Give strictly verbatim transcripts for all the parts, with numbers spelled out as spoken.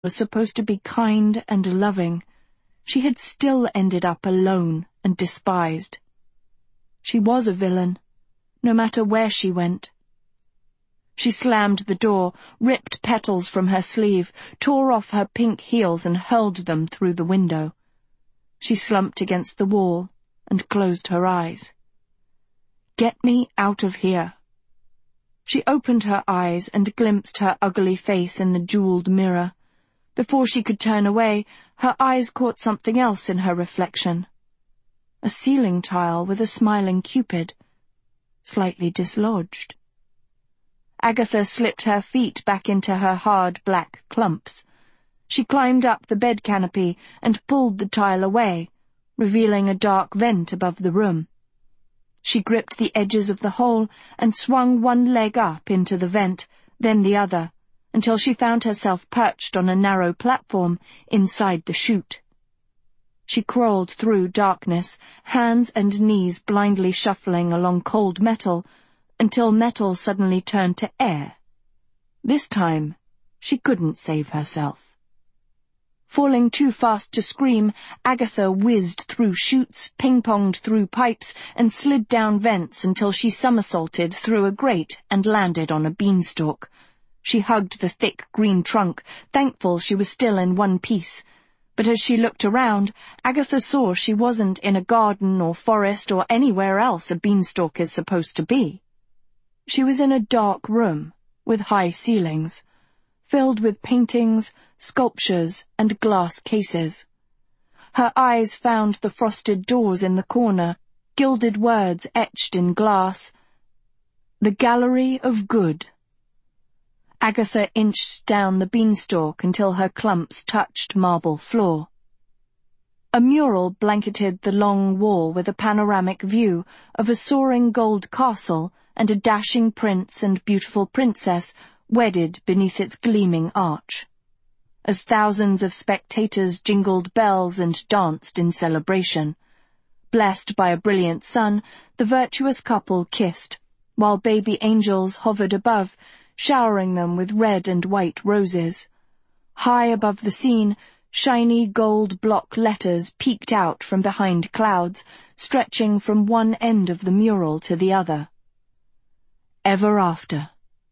was supposed to be kind and loving, she had still ended up alone and despised. She was a villain, no matter where she went. She slammed the door, ripped petals from her sleeve, tore off her pink heels and hurled them through the window. She slumped against the wall and closed her eyes. Get me out of here. She opened her eyes and glimpsed her ugly face in the jeweled mirror. Before she could turn away, her eyes caught something else in her reflection. A ceiling tile with a smiling Cupid, slightly dislodged. Agatha slipped her feet back into her hard black clumps. She climbed up the bed canopy and pulled the tile away, revealing a dark vent above the room. She gripped the edges of the hole and swung one leg up into the vent, then the other, until she found herself perched on a narrow platform inside the chute. She crawled through darkness, hands and knees blindly shuffling along cold metal, until metal suddenly turned to air. This time, she couldn't save herself. Falling too fast to scream, Agatha whizzed through chutes, ping-ponged through pipes, and slid down vents until she somersaulted through a grate and landed on a beanstalk. She hugged the thick green trunk, thankful she was still in one piece. But as she looked around, Agatha saw she wasn't in a garden or forest or anywhere else a beanstalk is supposed to be. She was in a dark room with high ceilings, filled with paintings, sculptures, and glass cases. Her eyes found the frosted doors in the corner, gilded words etched in glass. The Gallery of Good. Agatha inched down the beanstalk until her clumps touched marble floor. A mural blanketed the long wall with a panoramic view of a soaring gold castle and a dashing prince and beautiful princess wedded beneath its gleaming arch. As thousands of spectators jingled bells and danced in celebration. Blessed by a brilliant sun, the virtuous couple kissed, while baby angels hovered above, showering them with red and white roses. High above the scene, shiny gold block letters peeked out from behind clouds, stretching from one end of the mural to the other. Ever After.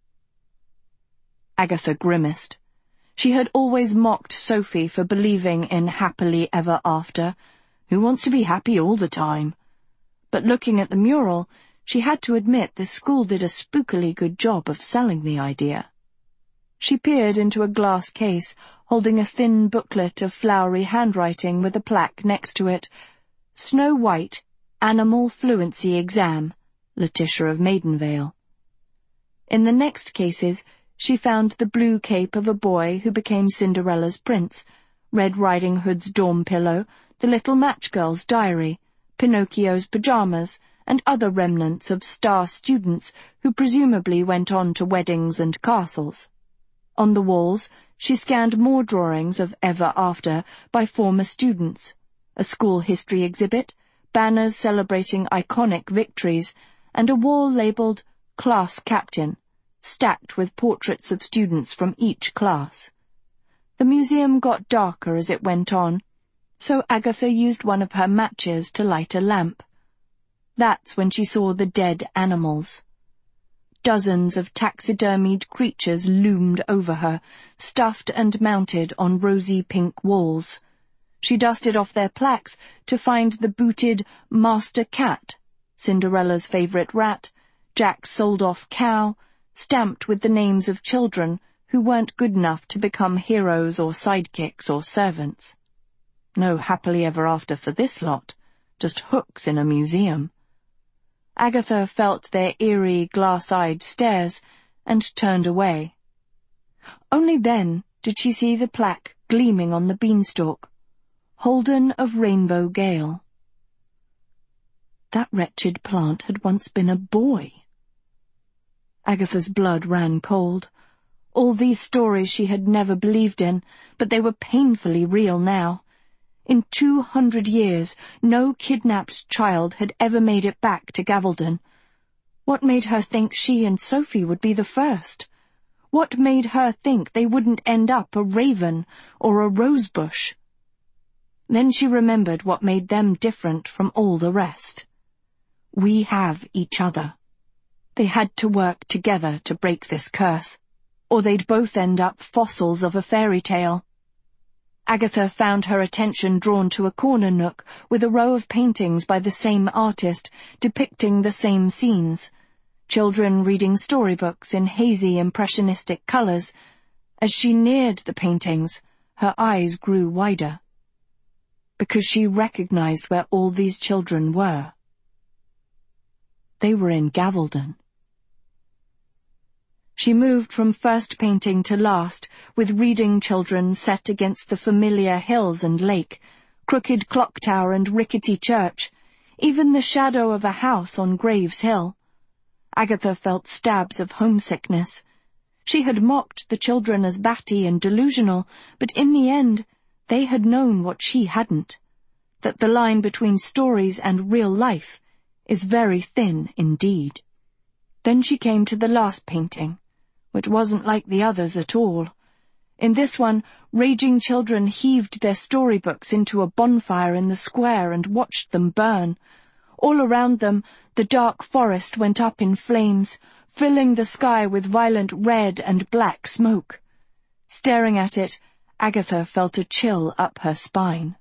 Agatha grimaced. She had always mocked Sophie for believing in happily ever after. Who wants to be happy all the time? But looking at the mural, she had to admit the school did a spookily good job of selling the idea. She peered into a glass case, holding a thin booklet of flowery handwriting with a plaque next to it. Snow White, Animal Fluency Exam, Letitia of Maidenvale. In the next cases, she found the blue cape of a boy who became Cinderella's prince, Red Riding Hood's dorm pillow, the little match girl's diary, Pinocchio's pajamas, and other remnants of star students who presumably went on to weddings and castles. On the walls, she scanned more drawings of Ever After by former students, a school history exhibit, banners celebrating iconic victories, and a wall labeled Class Captain, stacked with portraits of students from each class. The museum got darker as it went on, so Agatha used one of her matches to light a lamp. That's when she saw the dead animals. Dozens of taxidermied creatures loomed over her, stuffed and mounted on rosy pink walls. She dusted off their plaques to find the booted Master Cat, Cinderella's favourite rat, Jack's sold-off cow, stamped with the names of children who weren't good enough to become heroes or sidekicks or servants. No happily ever after for this lot, just hooks in a museum. Agatha felt their eerie, glass-eyed stares and turned away. Only then did she see the plaque gleaming on the beanstalk, Holden of Rainbow Gale. That wretched plant had once been a boy. Agatha's blood ran cold. All these stories she had never believed in, but they were painfully real now. In two hundred years, no kidnapped child had ever made it back to Gaveldon. What made her think she and Sophie would be the first? What made her think they wouldn't end up a raven or a rosebush? Then she remembered what made them different from all the rest. We have each other. They had to work together to break this curse, or they'd both end up fossils of a fairy tale. Agatha found her attention drawn to a corner nook with a row of paintings by the same artist depicting the same scenes, children reading storybooks in hazy impressionistic colours. As she neared the paintings, her eyes grew wider, because she recognized where all these children were. They were in Gavaldon. She moved from first painting to last, with reading children set against the familiar hills and lake, crooked clock tower and rickety church, even the shadow of a house on Graves Hill. Agatha felt stabs of homesickness. She had mocked the children as batty and delusional, but in the end they had known what she hadn't, that the line between stories and real life is very thin indeed. Then she came to the last painting, which wasn't like the others at all. In this one, raging children heaved their storybooks into a bonfire in the square and watched them burn. All around them, the dark forest went up in flames, filling the sky with violent red and black smoke. Staring at it, Agatha felt a chill up her spine.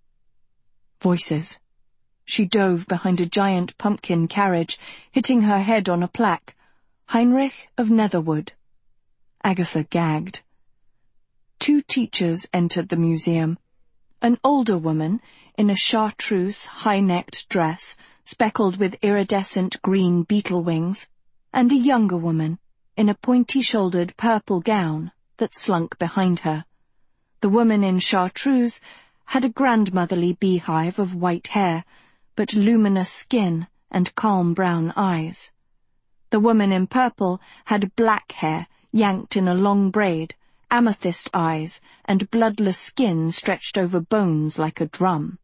Voices. She dove behind a giant pumpkin carriage, hitting her head on a plaque. Heinrich of Netherwood. Agatha gagged. Two teachers entered the museum. An older woman, in a chartreuse, high-necked dress, speckled with iridescent green beetle wings, and a younger woman, in a pointy-shouldered purple gown that slunk behind her. The woman in chartreuse had a grandmotherly beehive of white hair, but luminous skin and calm brown eyes. The woman in purple had black hair yanked in a long braid, amethyst eyes, and bloodless skin stretched over bones like a drum.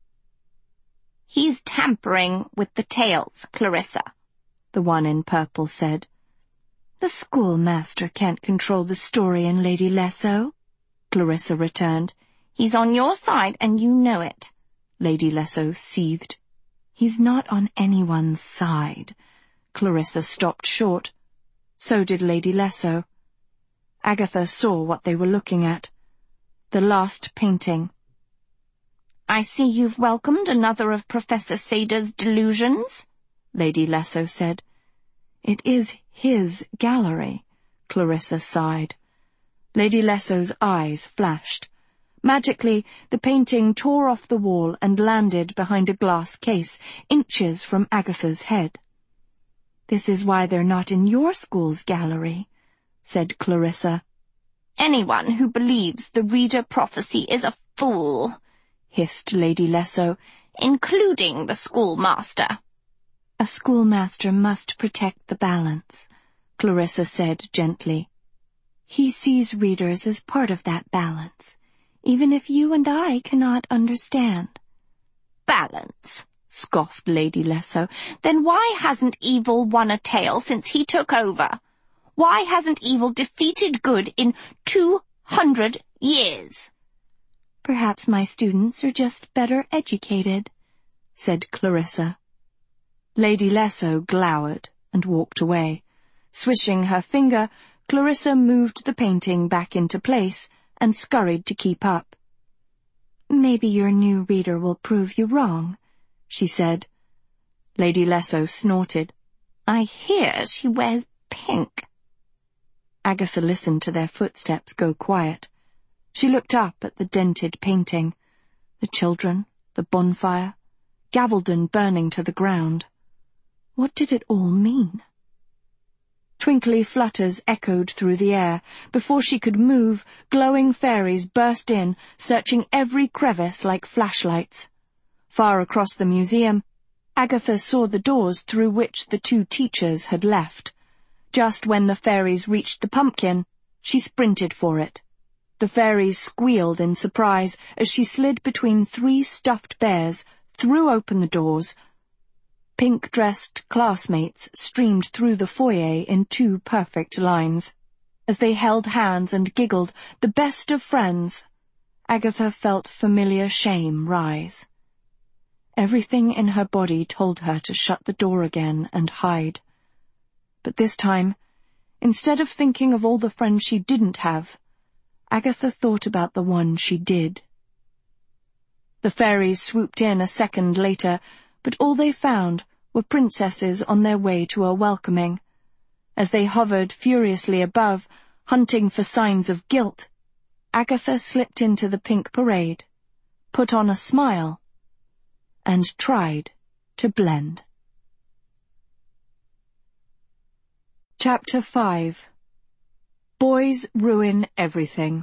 "He's tampering with the tales, Clarissa," the one in purple said. "The schoolmaster can't control the story in Lady Lesso," Clarissa returned. "He's on your side, and you know it," Lady Lesso seethed. "He's not on anyone's side." Clarissa stopped short. So did Lady Lesso. Agatha saw what they were looking at. The last painting. "I see you've welcomed another of Professor Sada's delusions," Lady Lesso said. "It is his gallery," Clarissa sighed. Lady Lesso's eyes flashed. Magically, the painting tore off the wall and landed behind a glass case, inches from Agatha's head. "This is why they're not in your school's gallery," said Clarissa. "Anyone who believes the reader prophecy is a fool," hissed Lady Lesso, "including the schoolmaster." "A schoolmaster must protect the balance," Clarissa said gently. "He sees readers as part of that balance, even if you and I cannot understand." "Balance," scoffed Lady Lesso. "Then why hasn't evil won a tale since he took over? Why hasn't evil defeated good in two hundred years?" "Perhaps my students are just better educated," said Clarissa. Lady Lesso glowered and walked away. Swishing her finger, Clarissa moved the painting back into place and scurried to keep up. "Maybe your new reader will prove you wrong," she said. Lady Lesso snorted. "I hear she wears pink." Agatha listened to their footsteps go quiet. She looked up at the dented painting, the children, the bonfire, Gavaldon burning to the ground. What did it all mean? Twinkly flutters echoed through the air. Before she could move, glowing fairies burst in, searching every crevice like flashlights. Far across the museum, Agatha saw the doors through which the two teachers had left. Just when the fairies reached the pumpkin, she sprinted for it. The fairies squealed in surprise as she slid between three stuffed bears, threw open the doors. Pink-dressed classmates streamed through the foyer in two perfect lines. As they held hands and giggled, the best of friends, Agatha felt familiar shame rise. Everything in her body told her to shut the door again and hide. But this time, instead of thinking of all the friends she didn't have, Agatha thought about the one she did. The fairies swooped in a second later, but all they found were princesses on their way to a welcoming. As they hovered furiously above, hunting for signs of guilt, Agatha slipped into the pink parade, put on a smile, and tried to blend. Chapter five. Boys Ruin Everything.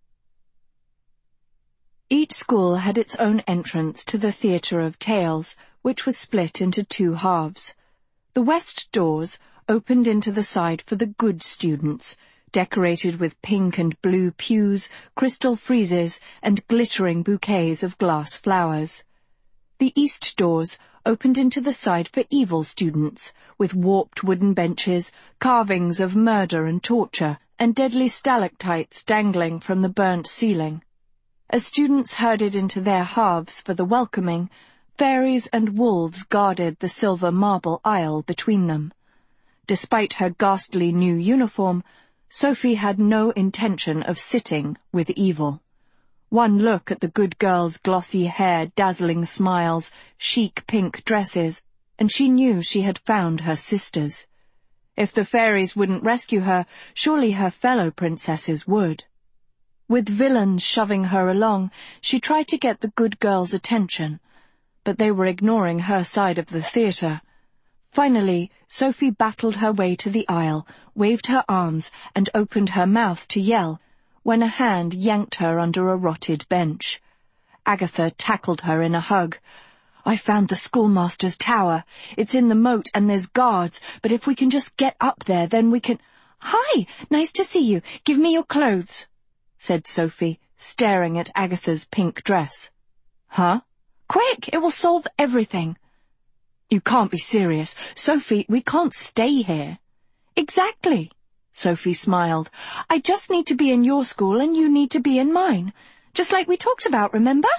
Each school had its own entrance to the Theatre of Tales, which was split into two halves. The west doors opened into the side for the good students, decorated with pink and blue pews, crystal friezes, and glittering bouquets of glass flowers. The east doors opened into the side for evil students, with warped wooden benches, carvings of murder and torture, and deadly stalactites dangling from the burnt ceiling. As students herded into their halves for the welcoming, fairies and wolves guarded the silver marble aisle between them. Despite her ghastly new uniform, Sophie had no intention of sitting with evil. One look at the good girl's glossy hair, dazzling smiles, chic pink dresses, and she knew she had found her sisters. If the fairies wouldn't rescue her, surely her fellow princesses would. With villains shoving her along, she tried to get the good girl's attention, but they were ignoring her side of the theatre. Finally, Sophie battled her way to the aisle, waved her arms, and opened her mouth to yell, when a hand yanked her under a rotted bench. Agatha tackled her in a hug. "I found the schoolmaster's tower. It's in the moat and there's guards, but if we can just get up there, then we can—" "Hi, nice to see you. Give me your clothes," said Sophie, staring at Agatha's pink dress. "Huh? Quick, it will solve everything." "You can't be serious. Sophie, we can't stay here." "Exactly," Sophie smiled. "I just need to be in your school and you need to be in mine. Just like we talked about, remember?"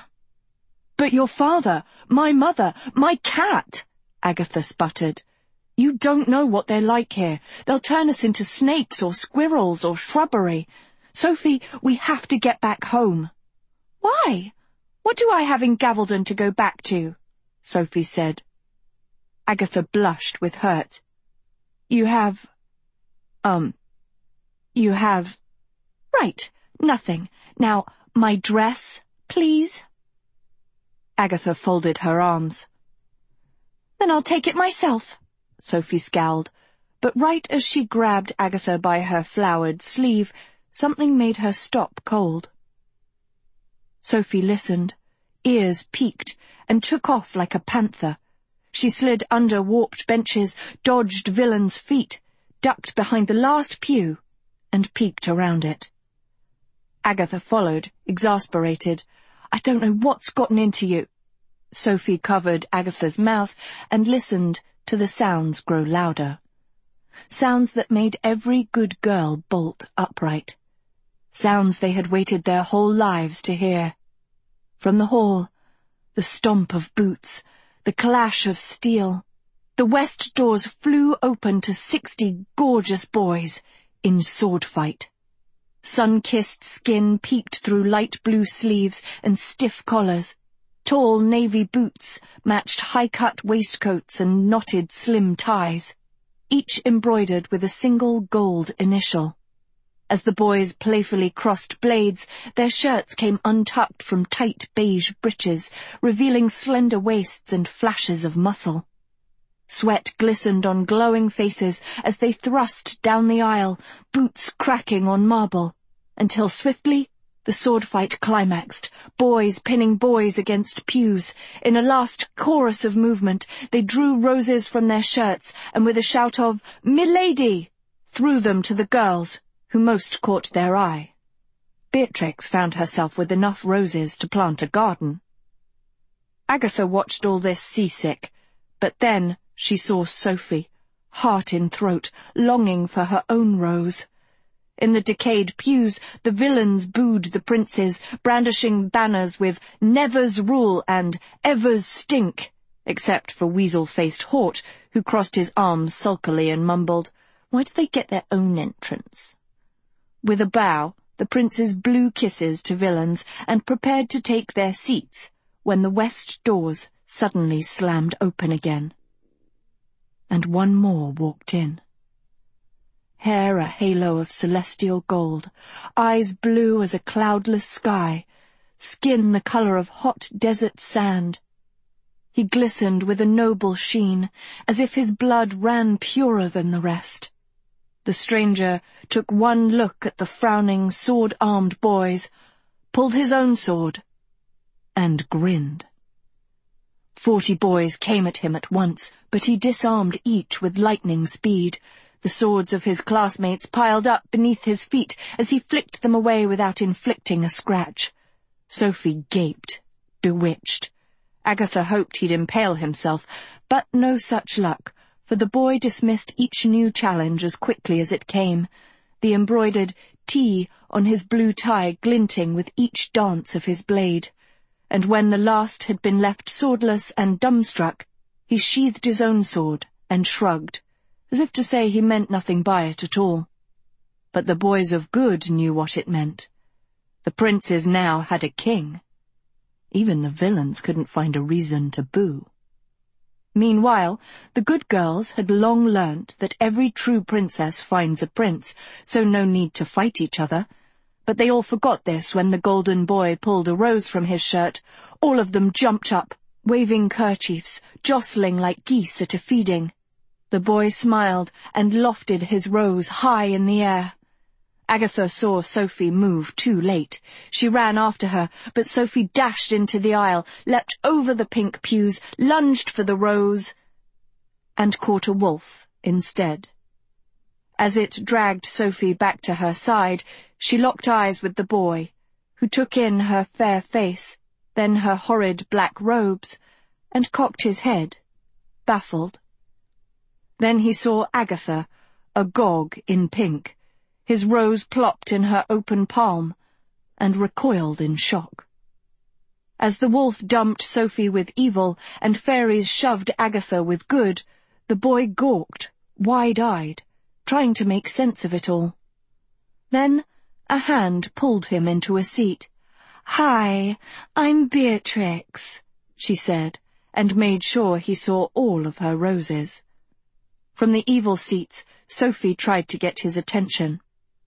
"But your father, my mother, my cat," Agatha sputtered. "You don't know what they're like here. They'll turn us into snakes or squirrels or shrubbery. Sophie, we have to get back home." "Why? What do I have in Gavaldon to go back to?" Sophie said. Agatha blushed with hurt. You have... Um... You have... Right, nothing. Now, my dress, please." Agatha folded her arms. "Then I'll take it myself," Sophie scowled, but right as she grabbed Agatha by her flowered sleeve, something made her stop cold. Sophie listened, ears peaked, and took off like a panther. She slid under warped benches, dodged villains' feet, ducked behind the last pew, and peeked around it. Agatha followed, exasperated. "I don't know what's gotten into you." Sophie covered Agatha's mouth and listened to the sounds grow louder. Sounds that made every good girl bolt upright. Sounds they had waited their whole lives to hear. From the hall, the stomp of boots, the clash of steel. The west doors flew open to sixty gorgeous boys in sword fight. Sun-kissed skin peeked through light blue sleeves and stiff collars. Tall navy boots matched high-cut waistcoats and knotted slim ties, each embroidered with a single gold initial. As the boys playfully crossed blades, their shirts came untucked from tight beige breeches, revealing slender waists and flashes of muscle. Sweat glistened on glowing faces as they thrust down the aisle, boots cracking on marble, until swiftly the sword fight climaxed, boys pinning boys against pews. In a last chorus of movement, they drew roses from their shirts and with a shout of "Milady!" threw them to the girls, who most caught their eye. Beatrix found herself with enough roses to plant a garden. Agatha watched all this seasick, but then she saw Sophie, heart in throat, longing for her own rose. In the decayed pews, the villains booed the princes, brandishing banners with "Never's Rule" and "Ever's Stink," except for weasel-faced Hort, who crossed his arms sulkily and mumbled, "Why do they get their own entrance?" With a bow, the princes blew kisses to villains and prepared to take their seats when the west doors suddenly slammed open again. And one more walked in. Hair a halo of celestial gold, eyes blue as a cloudless sky, skin the color of hot desert sand. He glistened with a noble sheen, as if his blood ran purer than the rest. The stranger took one look at the frowning, sword-armed boys, pulled his own sword, and grinned. Forty boys came at him at once, but he disarmed each with lightning speed. The swords of his classmates piled up beneath his feet as he flicked them away without inflicting a scratch. Sophie gaped, bewitched. Agatha hoped he'd impale himself, but no such luck, for the boy dismissed each new challenge as quickly as it came, the embroidered T on his blue tie glinting with each dance of his blade. And when the last had been left swordless and dumbstruck, he sheathed his own sword and shrugged, as if to say he meant nothing by it at all. But the boys of good knew what it meant. The princes now had a king. Even the villains couldn't find a reason to boo. Meanwhile, the good girls had long learnt that every true princess finds a prince, so no need to fight each other. But they all forgot this when the golden boy pulled a rose from his shirt. All of them jumped up, waving kerchiefs, jostling like geese at a feeding. The boy smiled and lofted his rose high in the air. Agatha saw Sophie move too late. She ran after her, but Sophie dashed into the aisle, leapt over the pink pews, lunged for the rose, and caught a wolf instead. As it dragged Sophie back to her side, she locked eyes with the boy, who took in her fair face, then her horrid black robes, and cocked his head, baffled. Then he saw Agatha, agog in pink, his rose plopped in her open palm, and recoiled in shock. As the wolf dumped Sophie with evil, and fairies shoved Agatha with good, the boy gawked, wide-eyed, trying to make sense of it all. Then a hand pulled him into a seat. "Hi, I'm Beatrix," she said, and made sure he saw all of her roses. From the evil seats, Sophie tried to get his attention.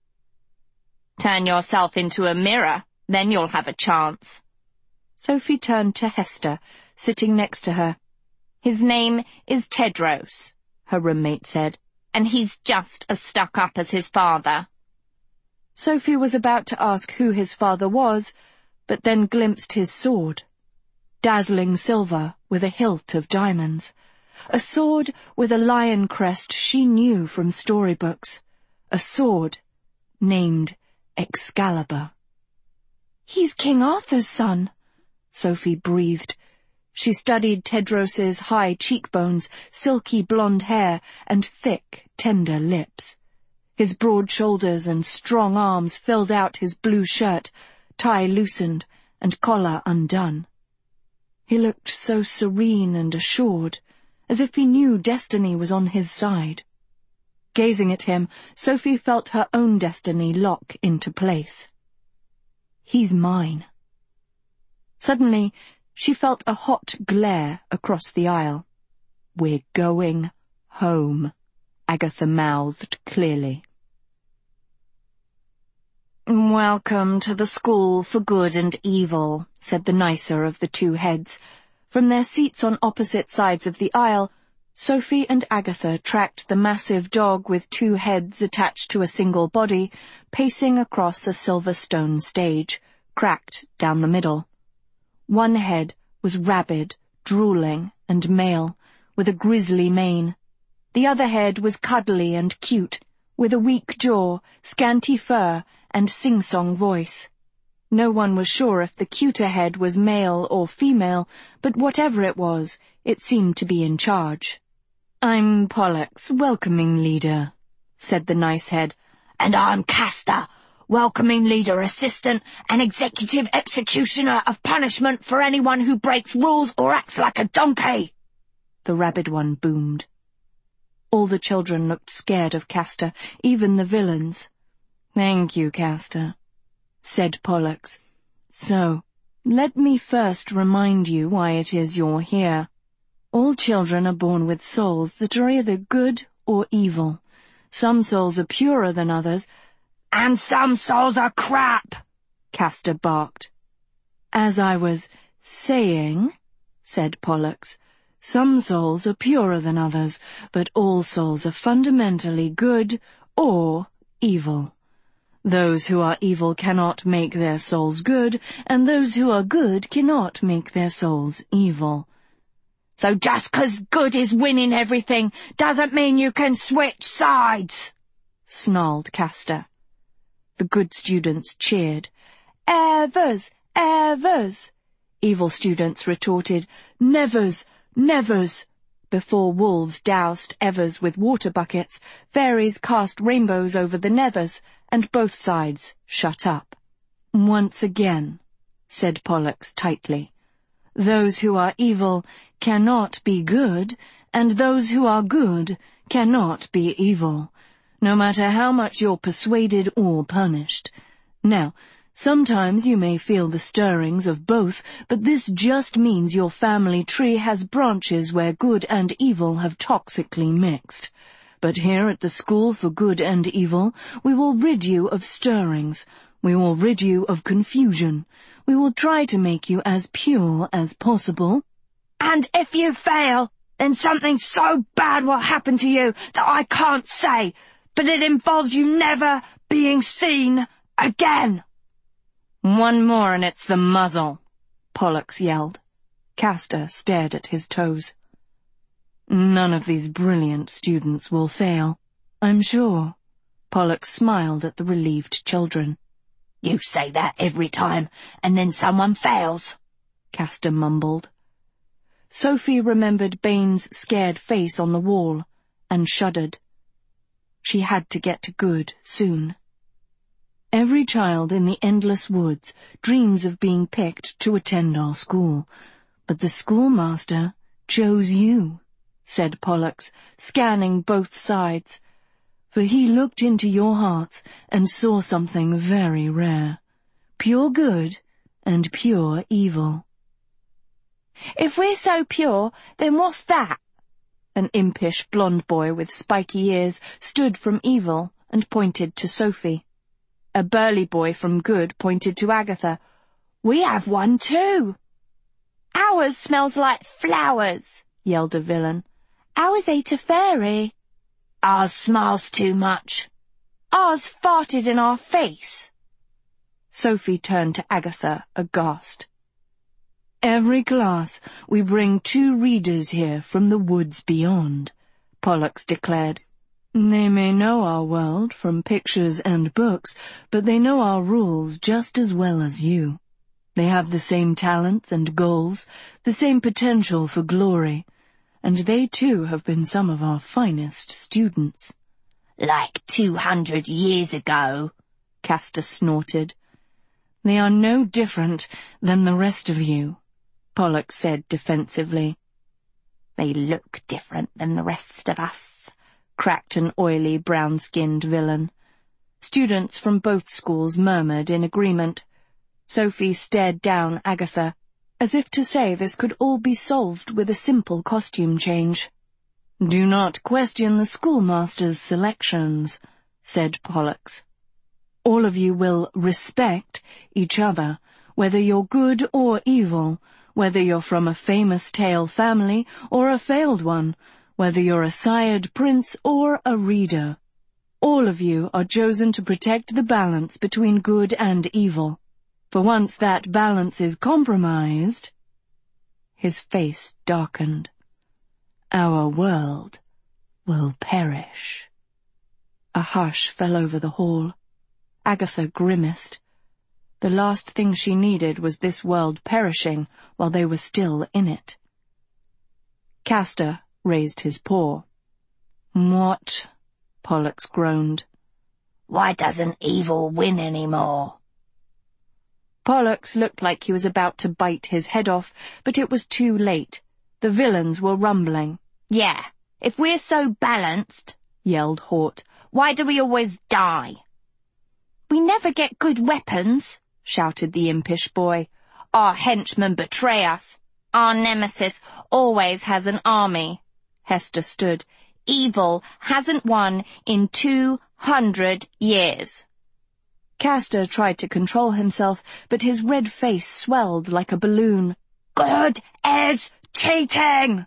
"Turn yourself into a mirror, then you'll have a chance." Sophie turned to Hester, sitting next to her. "His name is Tedros," her roommate said, "and he's just as stuck up as his father." Sophie was about to ask who his father was, but then glimpsed his sword. Dazzling silver with a hilt of diamonds. A sword with a lion crest she knew from storybooks. A sword named Excalibur. "He's King Arthur's son," Sophie breathed. She studied Tedros's high cheekbones, silky blonde hair, and thick, tender lips. His broad shoulders and strong arms filled out his blue shirt, tie loosened and collar undone. He looked so serene and assured, as if he knew destiny was on his side. Gazing at him, Sophie felt her own destiny lock into place. He's mine. Suddenly, she felt a hot glare across the aisle. "We're going home," Agatha mouthed clearly. "Welcome to the School for Good and Evil," said the nicer of the two heads. From their seats on opposite sides of the aisle, Sophie and Agatha tracked the massive dog with two heads attached to a single body, pacing across a silver stone stage, cracked down the middle. One head was rabid, drooling, and male, with a grisly mane. The other head was cuddly and cute, with a weak jaw, scanty fur, and sing-song voice. No one was sure if the cuter head was male or female, but whatever it was, it seemed to be in charge. "I'm Pollux, welcoming leader," said the nice head. And I'm Castor, welcoming leader, assistant, and executive executioner of punishment for anyone who breaks rules or acts like a donkey," the rabid one boomed. All the children looked scared of Castor, even the villains. "Thank you, Castor," said Pollux. "So, let me first remind you why it is you're here. All children are born with souls that are either good or evil. Some souls are purer than others, "And some souls are crap," Castor barked. "As I was saying," said Pollux, "some souls are purer than others, but all souls are fundamentally good or evil. Those who are evil cannot make their souls good, and those who are good cannot make their souls evil." "So just 'cause good is winning everything doesn't mean you can switch sides," snarled Castor. The good students cheered. "Evers! Evers!" Evil students retorted, "Nevers! Nevers!" Before wolves doused Evers with water buckets, fairies cast rainbows over the Nevers, and both sides shut up. "Once again," said Pollux tightly, "those who are evil cannot be good, and those who are good cannot be evil, no matter how much you're persuaded or punished. Now, sometimes you may feel the stirrings of both, but this just means your family tree has branches where good and evil have toxically mixed. But here at the School for Good and Evil, we will rid you of stirrings. We will rid you of confusion. We will try to make you as pure as possible." "And if you fail, then something so bad will happen to you that I can't say, but it involves you never being seen again." "One more and it's the muzzle," Pollux yelled. Castor stared at his toes. "None of these brilliant students will fail, I'm sure." Pollux smiled at the relieved children. "You say that every time, and then someone fails," Castor mumbled. Sophie remembered Bane's scared face on the wall, and shuddered. She had to get to good soon. "Every child in the Endless Woods dreams of being picked to attend our school, but the schoolmaster chose you," said Pollux, scanning both sides, "for he looked into your hearts and saw something very rare, pure good and pure evil." "If we're so pure, then what's that?" An impish blonde boy with spiky ears stood from evil and pointed to Sophie. A burly boy from good pointed to Agatha. "We have one too." "Ours smells like flowers," yelled a villain. "Ours ate a fairy." "Ours smiles too much." "Ours farted in our face." Sophie turned to Agatha, aghast. "Every class we bring two readers here from the woods beyond," Pollux declared. "They may know our world from pictures and books, but they know our rules just as well as you. They have the same talents and goals, the same potential for glory, and they too have been some of our finest students." "Like two hundred years ago," Castor snorted. "They are no different than the rest of you," Pollux said defensively. "They look different than the rest of us," cracked an oily, brown-skinned villain. Students from both schools murmured in agreement. Sophie stared down Agatha, as if to say this could all be solved with a simple costume change. "Do not question the schoolmaster's selections," said Pollux. "All of you will respect each other, whether you're good or evil, whether you're from a famous tale family or a failed one, whether you're a sired prince or a reader. All of you are chosen to protect the balance between good and evil. For once that balance is compromised—" His face darkened. "Our world will perish." A hush fell over the hall. Agatha grimaced. The last thing she needed was this world perishing while they were still in it. Castor raised his paw. "What?" Pollux groaned. Why doesn't evil win anymore? Pollux looked like he was about to bite his head off, but it was too late. The villains were rumbling. Yeah, if we're so balanced, yelled Hort, why do we always die? We never get good weapons, shouted the impish boy. Our henchmen betray us. Our nemesis always has an army. Hester stood. Evil hasn't won in two hundred years. Castor tried to control himself, but his red face swelled like a balloon. Good is cheating!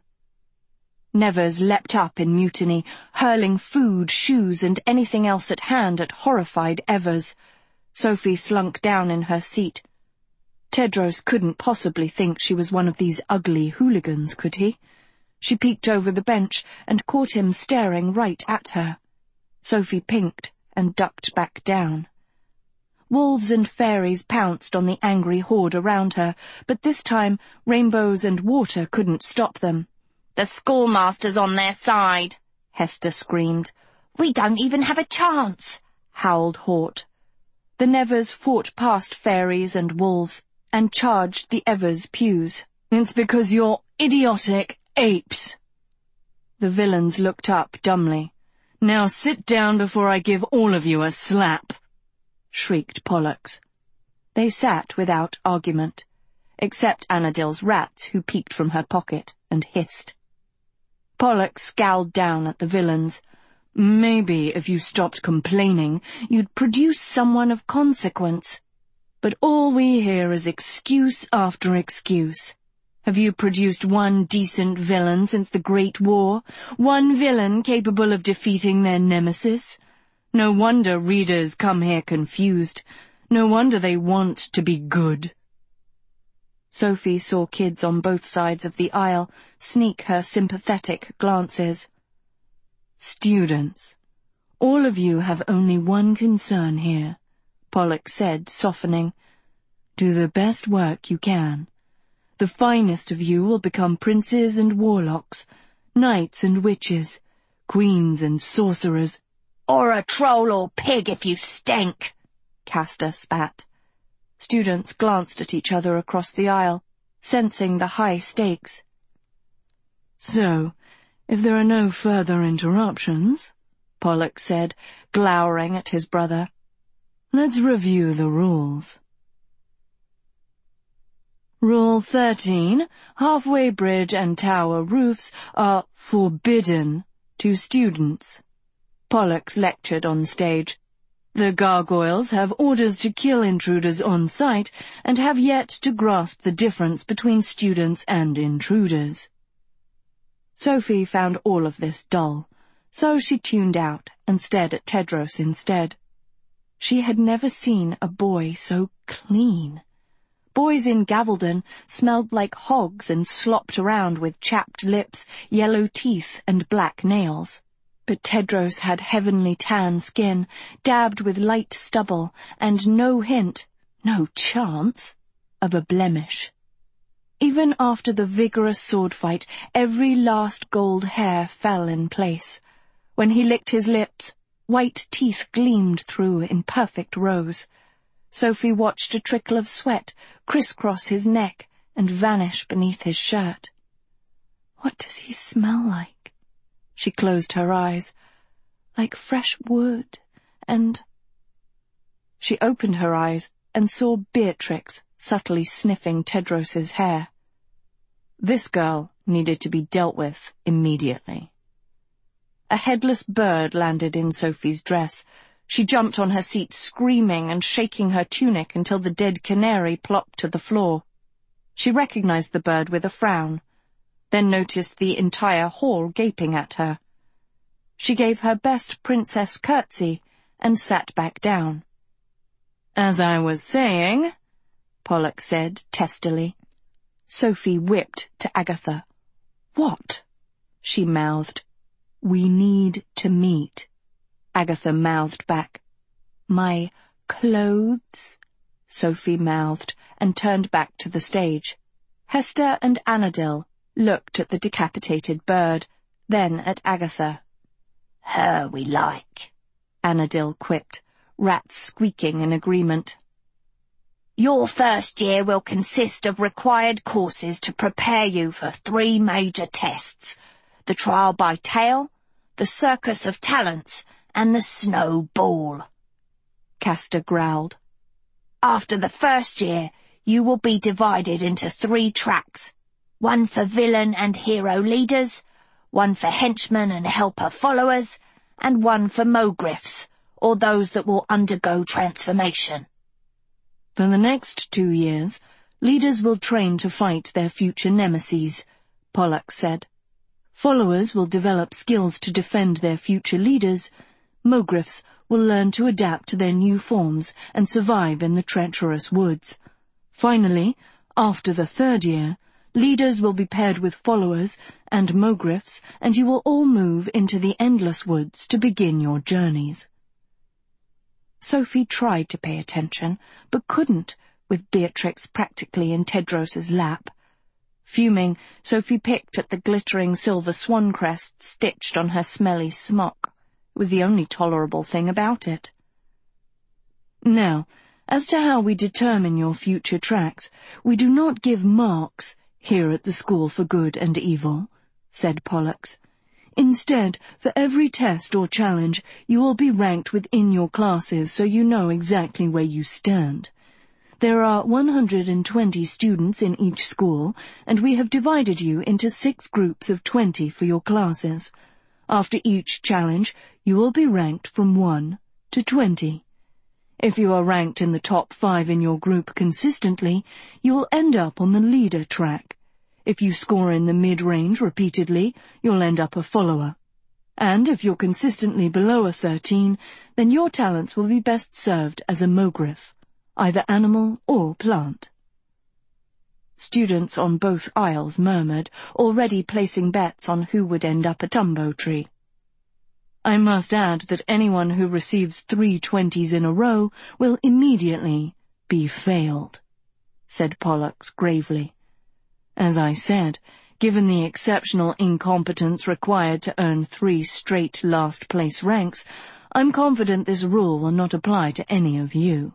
Nevers leapt up in mutiny, hurling food, shoes, and anything else at hand at horrified Evers. Sophie slunk down in her seat. Tedros couldn't possibly think she was one of these ugly hooligans, could he? She peeked over the bench and caught him staring right at her. Sophie pinked and ducked back down. Wolves and fairies pounced on the angry horde around her, but this time rainbows and water couldn't stop them. The schoolmaster's on their side, Hester screamed. We don't even have a chance, howled Hort. The Nevers fought past fairies and wolves and charged the Evers pews. It's because you're idiotic apes. The villains looked up dumbly. Now sit down before I give all of you a slap, shrieked Pollux. They sat without argument, except Anadil's rats, who peeked from her pocket and hissed. Pollux scowled down at the villains. Maybe if you stopped complaining, you'd produce someone of consequence. But all we hear is excuse after excuse. Have you produced one decent villain since the Great War? One villain capable of defeating their nemesis? No wonder readers come here confused. No wonder they want to be good. Sophie saw kids on both sides of the aisle sneak her sympathetic glances. Students, all of you have only one concern here, Pollux said, softening. Do the best work you can. The finest of you will become princes and warlocks, knights and witches, queens and sorcerers. Or a troll or pig if you stink, Castor spat. Students glanced at each other across the aisle, sensing the high stakes. So, if there are no further interruptions, Pollux said, glowering at his brother, let's review the rules. Rule thirteen, halfway bridge and tower roofs are forbidden to students. Pollux lectured on stage. The gargoyles have orders to kill intruders on sight and have yet to grasp the difference between students and intruders. Sophie found all of this dull, so she tuned out and stared at Tedros instead. She had never seen a boy so clean. Boys in Gavaldon smelled like hogs and slopped around with chapped lips, yellow teeth, and black nails. But Tedros had heavenly tan skin, dabbed with light stubble, and no hint, no chance, of a blemish. Even after the vigorous sword fight, every last gold hair fell in place. When he licked his lips, white teeth gleamed through in perfect rows. Sophie watched a trickle of sweat crisscross his neck and vanish beneath his shirt. What does he smell like? She closed her eyes. Like fresh wood and... She opened her eyes and saw Beatrix subtly sniffing Tedros's hair. This girl needed to be dealt with immediately. A headless bird landed in Sophie's dress. She jumped on her seat, screaming and shaking her tunic until the dead canary plopped to the floor. She recognized the bird with a frown, then noticed the entire hall gaping at her. She gave her best princess curtsy and sat back down. As I was saying, Pollux said testily. Sophie whipped to Agatha. What? She mouthed. We need to meet. Agatha mouthed back. My clothes? Sophie mouthed and turned back to the stage. Hester and Anadil looked at the decapitated bird, then at Agatha. Her we like, Anadil quipped, rats squeaking in agreement. Your first year will consist of required courses to prepare you for three major tests: the trial by tail, the circus of talents, and the snowball. Castor growled. After the first year, you will be divided into three tracks, one for villain and hero leaders, one for henchmen and helper followers, and one for mogriffs, or those that will undergo transformation. For the next two years, leaders will train to fight their future nemeses, Pollux said. Followers will develop skills to defend their future leaders. Mogriffs will learn to adapt to their new forms and survive in the treacherous woods. Finally, after the third year, leaders will be paired with followers and mogriffs, and you will all move into the endless woods to begin your journeys. Sophie tried to pay attention, but couldn't, with Beatrix practically in Tedros's lap. Fuming, Sophie picked at the glittering silver swan crest stitched on her smelly smock. It was the only tolerable thing about it. Now, as to how we determine your future tracks, we do not give marks here at the School for Good and Evil, said Pollux. Instead, for every test or challenge, you will be ranked within your classes so you know exactly where you stand. There are one hundred twenty students in each school, and we have divided you into six groups of twenty for your classes. After each challenge, you will be ranked from one to twenty. If you are ranked in the top five in your group consistently, you will end up on the leader track. If you score in the mid-range repeatedly, you'll end up a follower. And if you're consistently below a thirteen, then your talents will be best served as a mogriff, either animal or plant. Students on both aisles murmured, already placing bets on who would end up a tumbo tree. I must add that anyone who receives three twenties in a row will immediately be failed, said Pollux gravely. As I said, given the exceptional incompetence required to earn three straight last-place ranks, I'm confident this rule will not apply to any of you.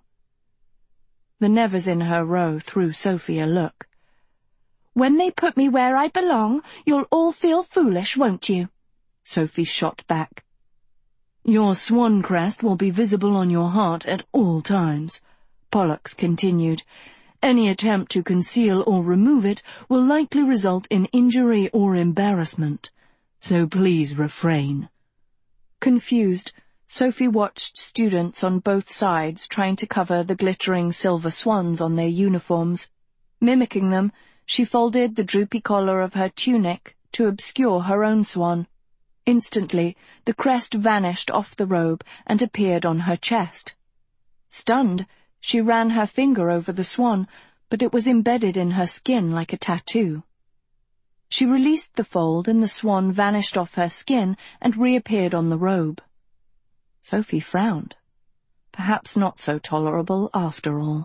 The Nevers in her row threw Sophie a look. When they put me where I belong, you'll all feel foolish, won't you? Sophie shot back. Your swan crest will be visible on your heart at all times, Pollux continued. Any attempt to conceal or remove it will likely result in injury or embarrassment, so please refrain. Confused, Sophie watched students on both sides trying to cover the glittering silver swans on their uniforms. Mimicking them, she folded the droopy collar of her tunic to obscure her own swan. Instantly, the crest vanished off the robe and appeared on her chest. Stunned, she ran her finger over the swan, but it was embedded in her skin like a tattoo. She released the fold and the swan vanished off her skin and reappeared on the robe. Sophie frowned. Perhaps not so tolerable after all.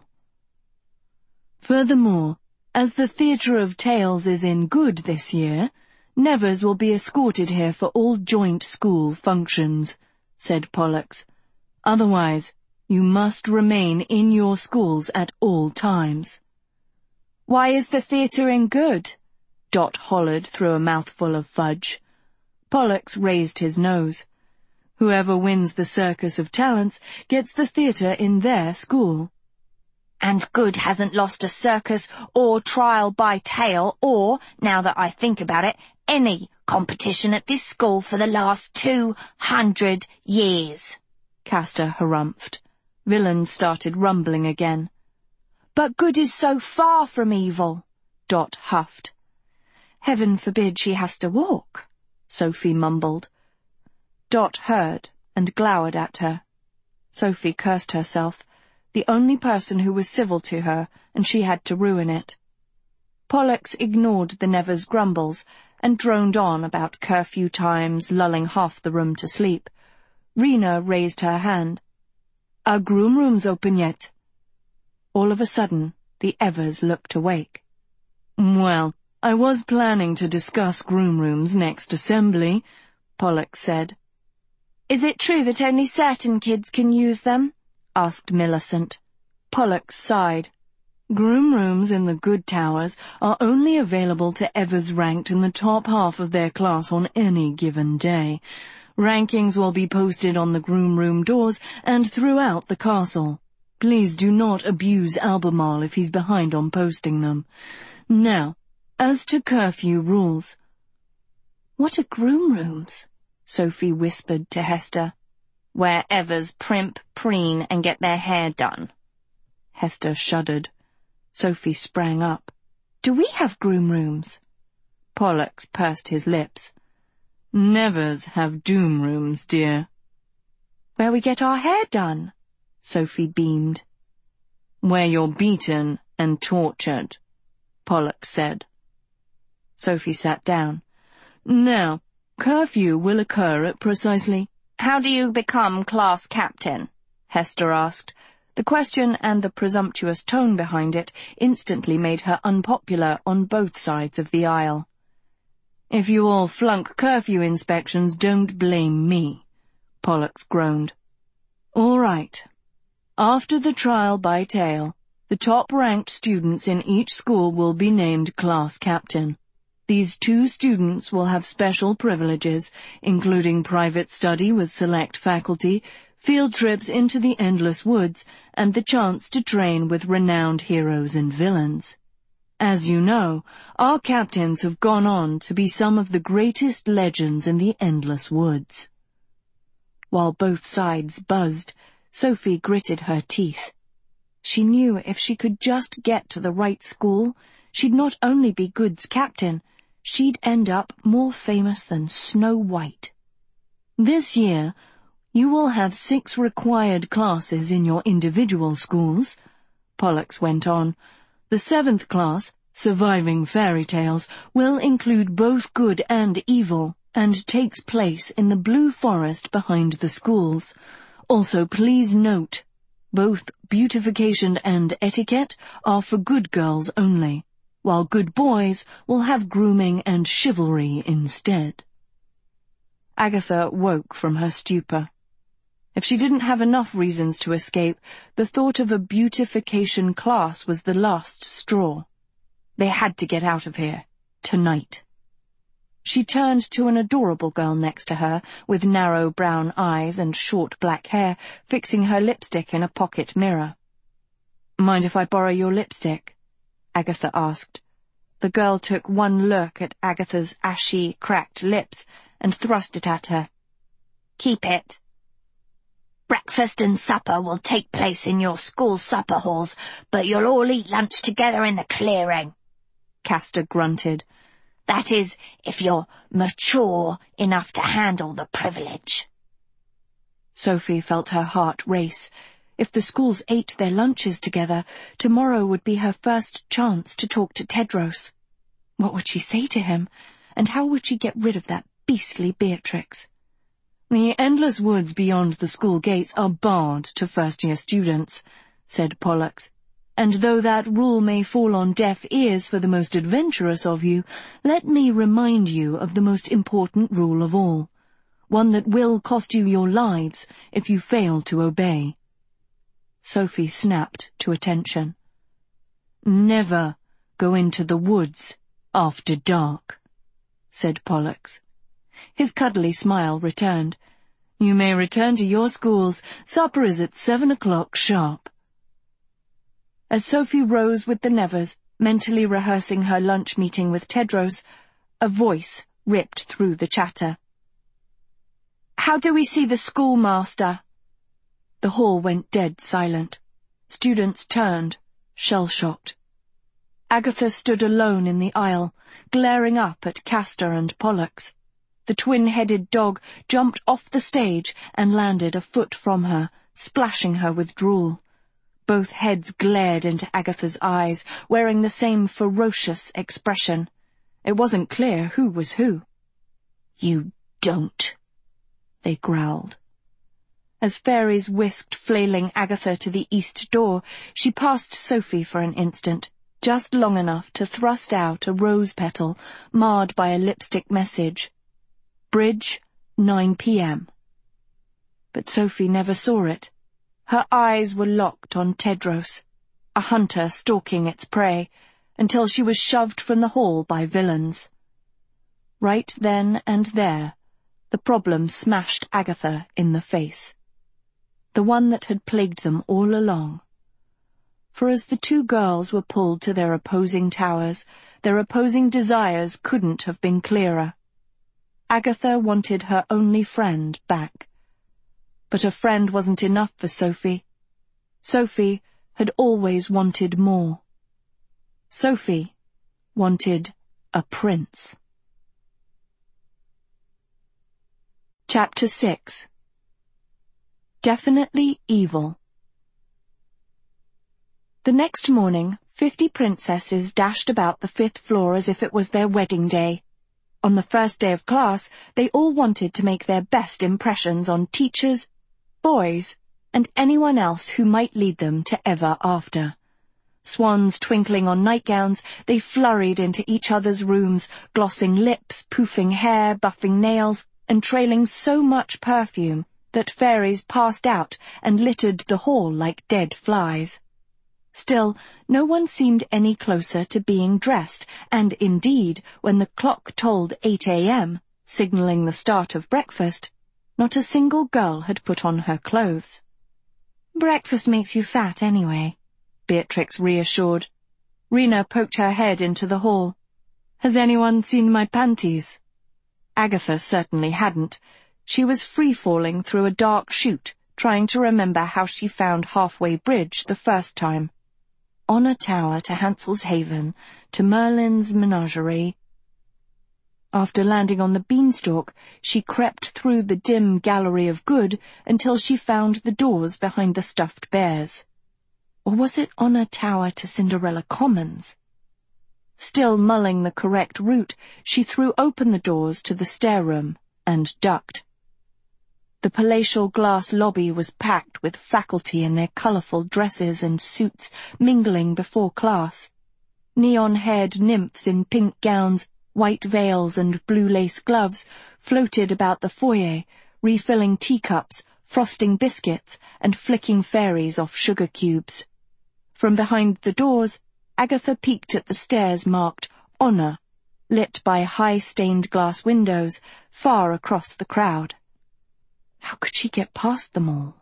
Furthermore, as the Theatre of Tales is in good this year, Nevers will be escorted here for all joint school functions, said Pollux. Otherwise, you must remain in your schools at all times. Why is the theatre in good? Dot hollered through a mouthful of fudge. Pollux raised his nose. Whoever wins the Circus of Talents gets the theatre in their school. And Good hasn't lost a circus or trial by tail or, now that I think about it, any competition at this school for the last two hundred years, Castor harumphed. Villain started rumbling again. But Good is so far from evil, Dot huffed. Heaven forbid she has to walk, Sophie mumbled. Dot heard and glowered at her. Sophie cursed herself, the only person who was civil to her, and she had to ruin it. Pollux ignored the Nevers' grumbles and droned on about curfew times, lulling half the room to sleep. Rena raised her hand. Are groom rooms open yet? All of a sudden, the Evers looked awake. Well, I was planning to discuss groom rooms next assembly, Pollux said. Is it true that only certain kids can use them? asked Millicent. Pollux sighed. Groom rooms in the good towers are only available to Evers ranked in the top half of their class on any given day. Rankings will be posted on the groom room doors and throughout the castle. Please do not abuse Albemarle if he's behind on posting them. Now, as to curfew rules. What are groom rooms? Sophie whispered to Hester. Where Evers primp, preen, and get their hair done. Hester shuddered. Sophie sprang up. Do we have groom rooms? Pollux pursed his lips. Nevers have doom rooms, dear. Where we get our hair done, Sophie beamed. Where you're beaten and tortured, Pollux said. Sophie sat down. Now, curfew will occur at precisely... How do you become class captain? Hester asked. The question and the presumptuous tone behind it instantly made her unpopular on both sides of the aisle. If you all flunk curfew inspections, don't blame me, Pollux groaned. All right. After the trial by tale, the top-ranked students in each school will be named class captain. These two students will have special privileges, including private study with select faculty, field trips into the Endless Woods, and the chance to train with renowned heroes and villains. As you know, our captains have gone on to be some of the greatest legends in the Endless Woods. While both sides buzzed, Sophie gritted her teeth. She knew if she could just get to the right school, she'd not only be Good's captain, she'd end up more famous than Snow White. This year, you will have six required classes in your individual schools, Pollux went on. The seventh class, Surviving Fairy Tales, will include both good and evil, and takes place in the Blue Forest behind the schools. Also, please note, both Beautification and Etiquette are for good girls only, while good boys will have grooming and chivalry instead. Agatha woke from her stupor. If she didn't have enough reasons to escape, the thought of a beautification class was the last straw. They had to get out of here, tonight. She turned to an adorable girl next to her, with narrow brown eyes and short black hair, fixing her lipstick in a pocket mirror. Mind if I borrow your lipstick? Agatha asked. The girl took one look at Agatha's ashy, cracked lips and thrust it at her. Keep it. Breakfast and supper will take place in your school supper halls, but you'll all eat lunch together in the clearing, Castor grunted. That is, if you're mature enough to handle the privilege. Sophie felt her heart race. If the schools ate their lunches together, tomorrow would be her first chance to talk to Tedros. What would she say to him, and how would she get rid of that beastly Beatrix? The Endless Woods beyond the school gates are barred to first-year students, said Pollux, and though that rule may fall on deaf ears for the most adventurous of you, let me remind you of the most important rule of all, one that will cost you your lives if you fail to obey. Sophie snapped to attention. Never go into the woods after dark, said Pollux. His cuddly smile returned. You may return to your schools. Supper is at seven o'clock sharp. As Sophie rose with the Nevers, mentally rehearsing her lunch meeting with Tedros, a voice ripped through the chatter. How do we see the schoolmaster? The hall went dead silent. Students turned, shell-shocked. Agatha stood alone in the aisle, glaring up at Castor and Pollux. The twin-headed dog jumped off the stage and landed a foot from her, splashing her with drool. Both heads glared into Agatha's eyes, wearing the same ferocious expression. It wasn't clear who was who. You don't, they growled. As fairies whisked flailing Agatha to the east door, she passed Sophie for an instant, just long enough to thrust out a rose petal marred by a lipstick message. Bridge, nine p m But Sophie never saw it. Her eyes were locked on Tedros, a hunter stalking its prey, until she was shoved from the hall by villains. Right then and there, the problem smashed Agatha in the face. The one that had plagued them all along. For as the two girls were pulled to their opposing towers, their opposing desires couldn't have been clearer. Agatha wanted her only friend back. But a friend wasn't enough for Sophie. Sophie had always wanted more. Sophie wanted a prince. Chapter six. Definitely Evil. The next morning, fifty princesses dashed about the fifth floor as if it was their wedding day. On the first day of class, they all wanted to make their best impressions on teachers, boys, and anyone else who might lead them to ever after. Swans twinkling on nightgowns, they flurried into each other's rooms, glossing lips, poofing hair, buffing nails, and trailing so much perfume that fairies passed out and littered the hall like dead flies. Still, no one seemed any closer to being dressed, and indeed, when the clock tolled eight a m, signalling the start of breakfast, not a single girl had put on her clothes. "Breakfast makes you fat anyway," Beatrix reassured. Rena poked her head into the hall. "Has anyone seen my panties?" Agatha certainly hadn't. She was free-falling through a dark chute, trying to remember how she found Halfway Bridge the first time. On a tower to Hansel's Haven, to Merlin's menagerie. After landing on the beanstalk, she crept through the dim gallery of good until she found the doors behind the stuffed bears. Or was it on a tower to Cinderella Commons? Still mulling the correct route, she threw open the doors to the stair room and ducked. The palatial glass lobby was packed with faculty in their colourful dresses and suits mingling before class. Neon-haired nymphs in pink gowns, white veils and blue lace gloves floated about the foyer, refilling teacups, frosting biscuits, and flicking fairies off sugar cubes. From behind the doors, Agatha peeked at the stairs marked Honour, lit by high stained-glass windows far across the crowd. How could she get past them all?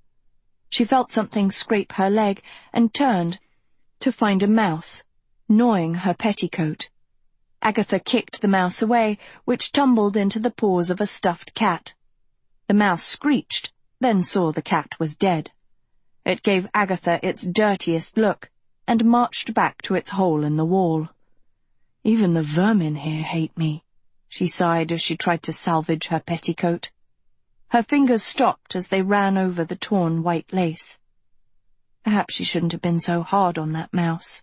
She felt something scrape her leg and turned to find a mouse, gnawing her petticoat. Agatha kicked the mouse away, which tumbled into the paws of a stuffed cat. The mouse screeched, then saw the cat was dead. It gave Agatha its dirtiest look, and marched back to its hole in the wall. "Even the vermin here hate me," she sighed as she tried to salvage her petticoat. Her fingers stopped as they ran over the torn white lace. Perhaps she shouldn't have been so hard on that mouse.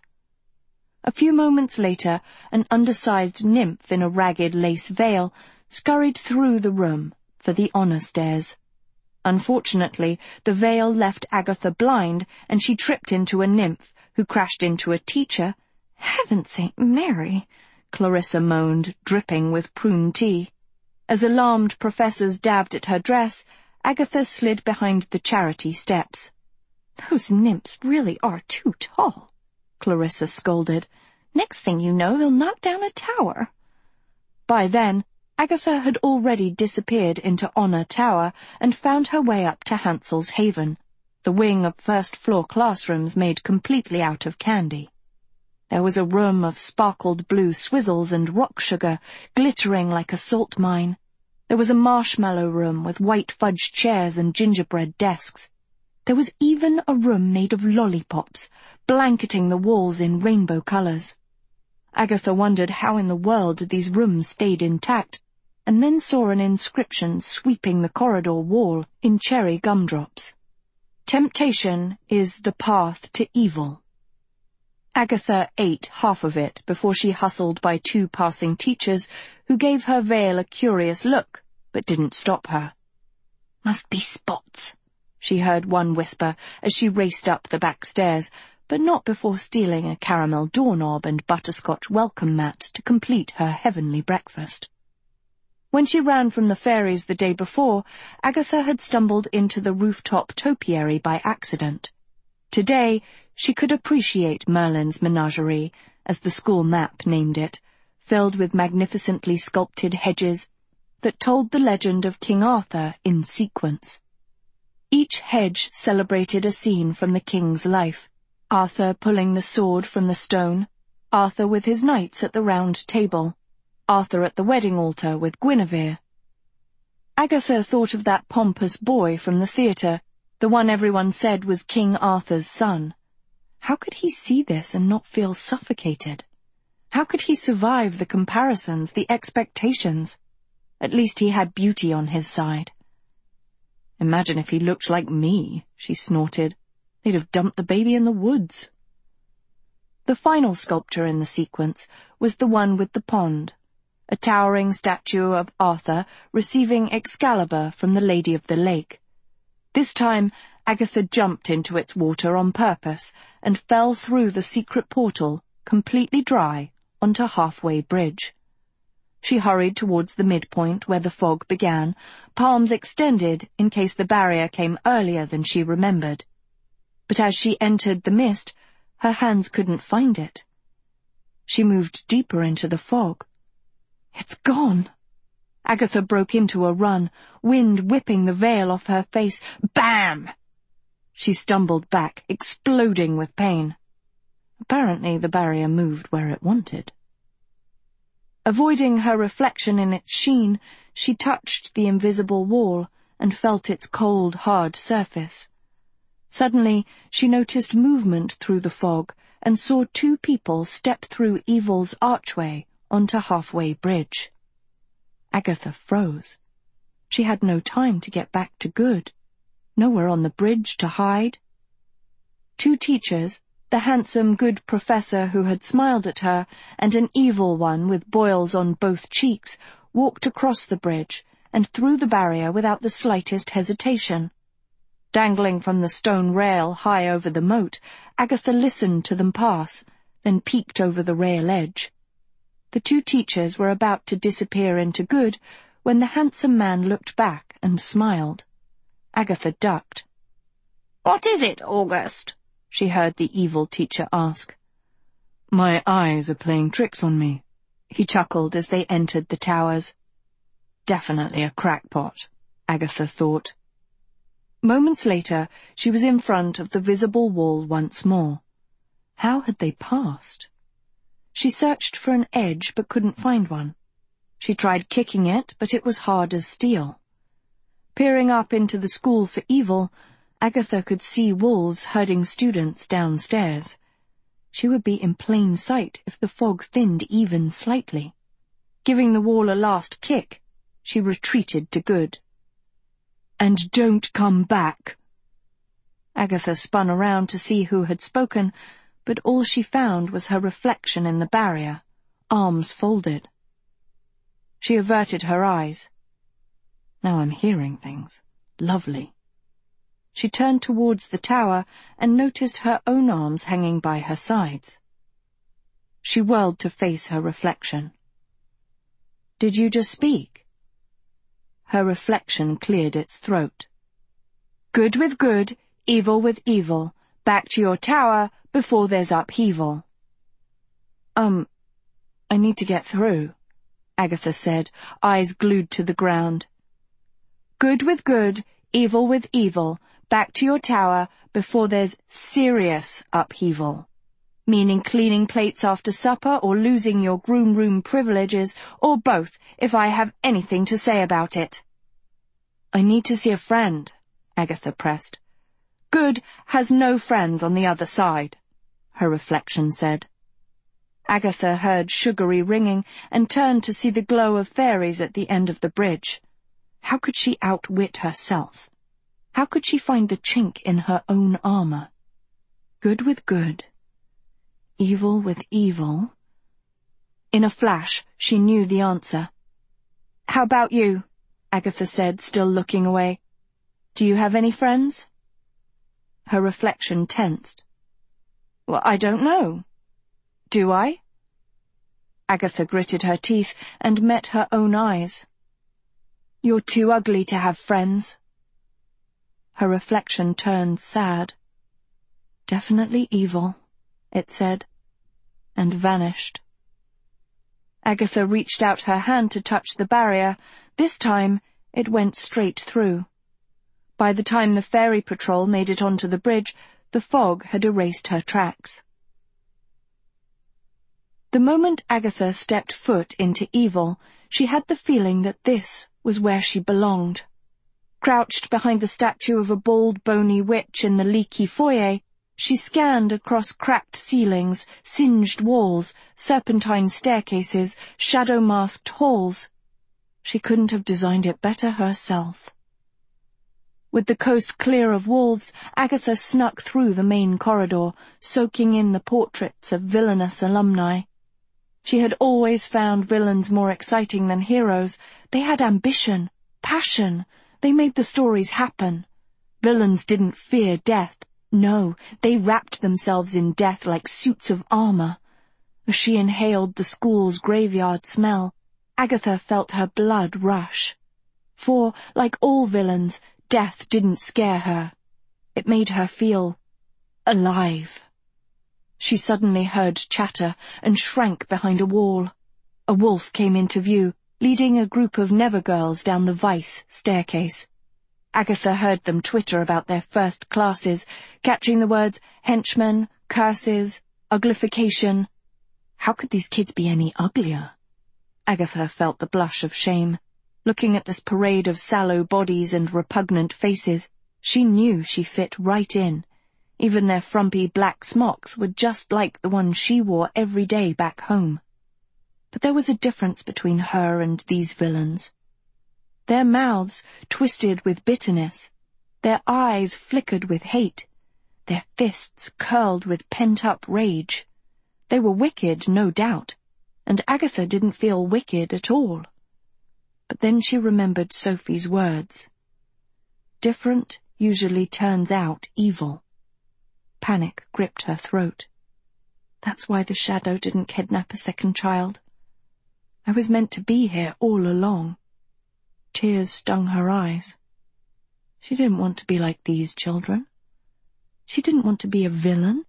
A few moments later, an undersized nymph in a ragged lace veil scurried through the room for the honour stairs. Unfortunately, the veil left Agatha blind, and she tripped into a nymph, who crashed into a teacher. "Heaven Saint Mary," Clarissa moaned, dripping with prune tea. As alarmed professors dabbed at her dress, Agatha slid behind the charity steps. "Those nymphs really are too tall," Clarissa scolded. "Next thing you know, they'll knock down a tower." By then, Agatha had already disappeared into Honour Tower and found her way up to Hansel's Haven, the wing of first-floor classrooms made completely out of candy. There was a room of sparkled blue swizzles and rock sugar, glittering like a salt mine. There was a marshmallow room with white fudge chairs and gingerbread desks. There was even a room made of lollipops, blanketing the walls in rainbow colours. Agatha wondered how in the world these rooms stayed intact, and then saw an inscription sweeping the corridor wall in cherry gumdrops. "Temptation is the path to evil." Agatha ate half of it before she hustled by two passing teachers who gave her veil a curious look, but didn't stop her. "Must be spots," she heard one whisper as she raced up the back stairs, but not before stealing a caramel doorknob and butterscotch welcome mat to complete her heavenly breakfast. When she ran from the fairies the day before, Agatha had stumbled into the rooftop topiary by accident. Today, she could appreciate Merlin's menagerie, as the school map named it, filled with magnificently sculpted hedges that told the legend of King Arthur in sequence. Each hedge celebrated a scene from the king's life: Arthur pulling the sword from the stone, Arthur with his knights at the round table, Arthur at the wedding altar with Guinevere. Agatha thought of that pompous boy from the theatre, the one everyone said was King Arthur's son. How could he see this and not feel suffocated? How could he survive the comparisons, the expectations? At least he had beauty on his side. Imagine if he looked like me, she snorted. They'd have dumped the baby in the woods. The final sculpture in the sequence was the one with the pond, a towering statue of Arthur receiving Excalibur from the Lady of the Lake. This time, Agatha jumped into its water on purpose and fell through the secret portal, completely dry, onto Halfway Bridge. She hurried towards the midpoint where the fog began, palms extended in case the barrier came earlier than she remembered. But as she entered the mist, her hands couldn't find it. She moved deeper into the fog. It's gone! Agatha broke into a run, wind whipping the veil off her face. Bam! She stumbled back, exploding with pain. Apparently the barrier moved where it wanted. Avoiding her reflection in its sheen, she touched the invisible wall and felt its cold, hard surface. Suddenly, she noticed movement through the fog and saw two people step through Evil's archway onto Halfway Bridge. Agatha froze. She had no time to get back to Good. Nowhere on the bridge to hide. Two teachers, the handsome Good professor who had smiled at her, and an evil one with boils on both cheeks, walked across the bridge and through the barrier without the slightest hesitation. Dangling from the stone rail high over the moat, Agatha listened to them pass, then peeked over the rail edge. The two teachers were about to disappear into Good when the handsome man looked back and smiled. Agatha ducked. "What is it, August?" she heard the evil teacher ask. "My eyes are playing tricks on me," he chuckled as they entered the towers. Definitely a crackpot, Agatha thought. Moments later, she was in front of the visible wall once more. How had they passed? She searched for an edge but couldn't find one. She tried kicking it, but it was hard as steel. Peering up into the school for evil, Agatha could see wolves herding students downstairs. She would be in plain sight if the fog thinned even slightly. Giving the wall a last kick, she retreated to Good. "And don't come back." Agatha spun around to see who had spoken, but all she found was her reflection in the barrier, arms folded. She averted her eyes. Now I'm hearing things. Lovely. She turned towards the tower and noticed her own arms hanging by her sides. She whirled to face her reflection. "Did you just speak?" Her reflection cleared its throat. "Good with good, evil with evil. Back to your tower before there's upheaval." Um, I need to get through, Agatha said, eyes glued to the ground. "Good with good, evil with evil. Back to your tower before there's serious upheaval. Meaning cleaning plates after supper or losing your groom room privileges, or both, if I have anything to say about it." "I need to see a friend," Agatha pressed. "Good has no friends on the other side," her reflection said. Agatha heard sugary ringing and turned to see the glow of fairies at the end of the bridge. How could she outwit herself? How could she find the chink in her own armor? Good with good. Evil with evil. In a flash, she knew the answer. "How about you?" Agatha said, still looking away. "Do you have any friends?" Her reflection tensed. "Well, I don't know. Do I?" Agatha gritted her teeth and met her own eyes. You're too ugly to have friends. Her reflection turned sad. Definitely evil, it said, and vanished. Agatha reached out her hand to touch the barrier. This time, it went straight through. By the time the ferry patrol made it onto the bridge, the fog had erased her tracks. The moment Agatha stepped foot into evil, she had the feeling that this was where she belonged. Crouched behind the statue of a bald, bony witch in the leaky foyer, she scanned across cracked ceilings, singed walls, serpentine staircases, shadow-masked halls. She couldn't have designed it better herself. With the coast clear of wolves, Agatha snuck through the main corridor, soaking in the portraits of villainous alumni. She had always found villains more exciting than heroes. They had ambition, passion. They made the stories happen. Villains didn't fear death. No, they wrapped themselves in death like suits of armor. As she inhaled the school's graveyard smell, Agatha felt her blood rush. For, like all villains, death didn't scare her. It made her feel alive. She suddenly heard chatter and shrank behind a wall. A wolf came into view, leading a group of Never-girls down the Vice staircase. Agatha heard them twitter about their first classes, catching the words henchmen, curses, uglification. How could these kids be any uglier? Agatha felt the blush of shame. Looking at this parade of sallow bodies and repugnant faces, she knew she fit right in. Even their frumpy black smocks were just like the ones she wore every day back home. But there was a difference between her and these villains. Their mouths twisted with bitterness, their eyes flickered with hate, their fists curled with pent-up rage. They were wicked, no doubt, and Agatha didn't feel wicked at all. But then she remembered Sophie's words. Different usually turns out evil. Panic gripped her throat. That's why the shadow didn't kidnap a second child. I was meant to be here all along. Tears stung her eyes. She didn't want to be like these children. She didn't want to be a villain.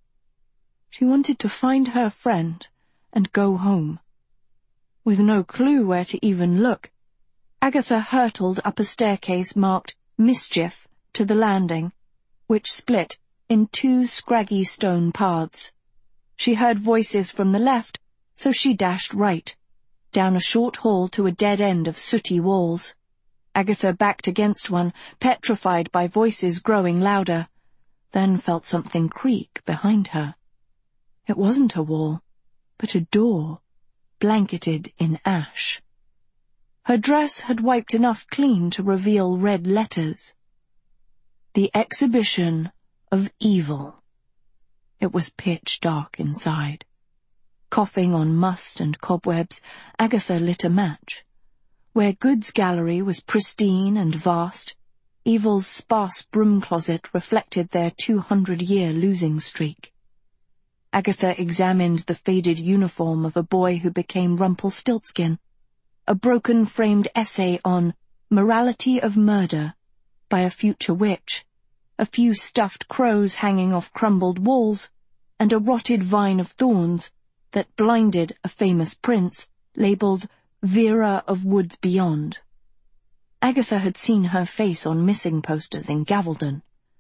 She wanted to find her friend and go home. With no clue where to even look, Agatha hurtled up a staircase marked Mischief to the landing, which split in two scraggy stone paths. She heard voices from the left, so she dashed right, down a short hall to a dead end of sooty walls. Agatha backed against one, petrified by voices growing louder, then felt something creak behind her. It wasn't a wall, but a door, blanketed in ash. Her dress had wiped enough clean to reveal red letters. The Exhibition of Evil. It was pitch dark inside. Coughing on must and cobwebs, Agatha lit a match. Where Good's gallery was pristine and vast, Evil's sparse broom closet reflected their two-hundred-year losing streak. Agatha examined the faded uniform of a boy who became Rumpelstiltskin, a broken-framed essay on Morality of Murder by a future witch, a few stuffed crows hanging off crumbled walls, and a rotted vine of thorns that blinded a famous prince, labelled Vera of Woods Beyond. Agatha had seen her face on missing posters in Gavaldon.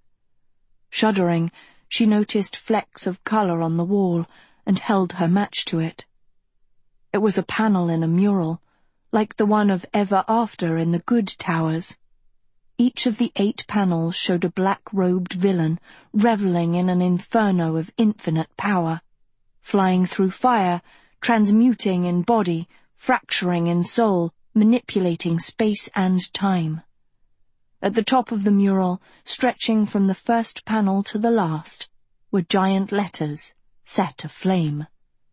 Shuddering, she noticed flecks of colour on the wall and held her match to it. It was a panel in a mural, like the one of Ever After in the Good Towers. Each of the eight panels showed a black-robed villain revelling in an inferno of infinite power, flying through fire, transmuting in body, fracturing in soul, manipulating space and time. At the top of the mural, stretching from the first panel to the last, were giant letters set aflame.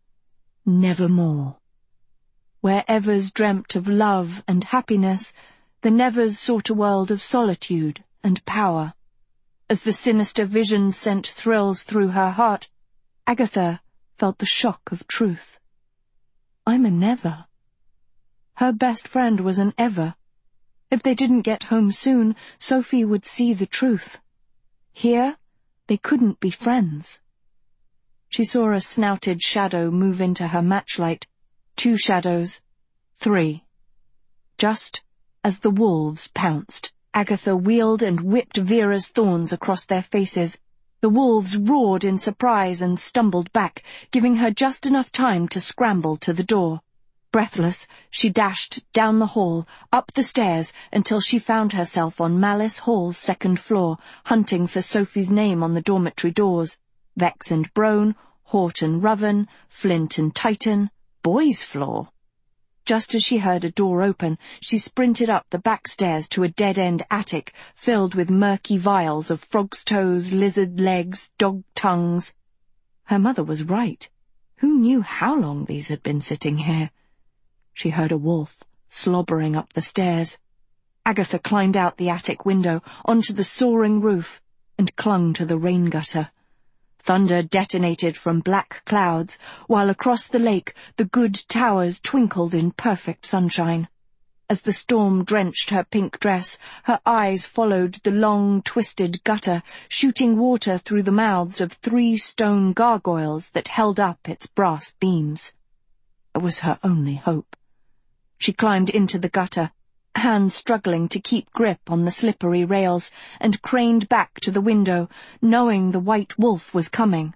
Nevermore. Where Evers dreamt of love and happiness, the Nevers sought a world of solitude and power. As the sinister vision sent thrills through her heart, Agatha felt the shock of truth. I'm a Never. Her best friend was an Ever. If they didn't get home soon, Sophie would see the truth. Here, they couldn't be friends. She saw a snouted shadow move into her matchlight. Two shadows. Three. Just as the wolves pounced, Agatha wheeled and whipped Vera's thorns across their faces. The wolves roared in surprise and stumbled back, giving her just enough time to scramble to the door. Breathless, she dashed down the hall, up the stairs, until she found herself on Malice Hall's second floor, hunting for Sophie's name on the dormitory doors. Vex and Brone, Hort and Ruven, Flint and Titan, boys' floor. Just as she heard a door open, she sprinted up the back stairs to a dead-end attic filled with murky vials of frog's toes, lizard legs, dog tongues. Her mother was right. Who knew how long these had been sitting here? She heard a wolf slobbering up the stairs. Agatha climbed out the attic window onto the soaring roof and clung to the rain gutter. Thunder detonated from black clouds, while across the lake the good towers twinkled in perfect sunshine. As the storm drenched her pink dress, her eyes followed the long, twisted gutter, shooting water through the mouths of three stone gargoyles that held up its brass beams. It was her only hope. She climbed into the gutter, hands struggling to keep grip on the slippery rails, and craned back to the window, knowing the white wolf was coming.